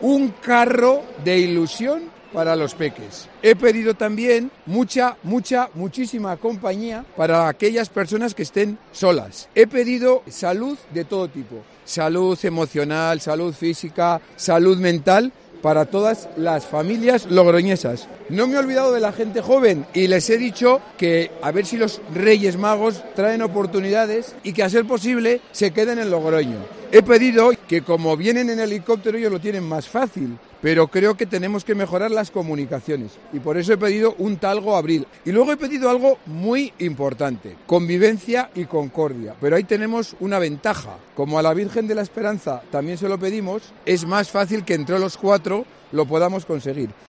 un carro de ilusión para los peques. He pedido también muchísima compañía para aquellas personas que estén solas. He pedido salud de todo tipo, salud emocional, salud física, salud mental, para todas las familias logroñesas. No me he olvidado de la gente joven y les he dicho que a ver si los Reyes Magos traen oportunidades y que a ser posible se queden en Logroño. He pedido que como vienen en helicóptero ellos lo tienen más fácil, pero creo que tenemos que mejorar las comunicaciones y por eso he pedido un Talgo Abril. Y luego he pedido algo muy importante, convivencia y concordia, pero ahí tenemos una ventaja. Como a la Virgen de la Esperanza también se lo pedimos, es más fácil que entre los 4 lo podamos conseguir.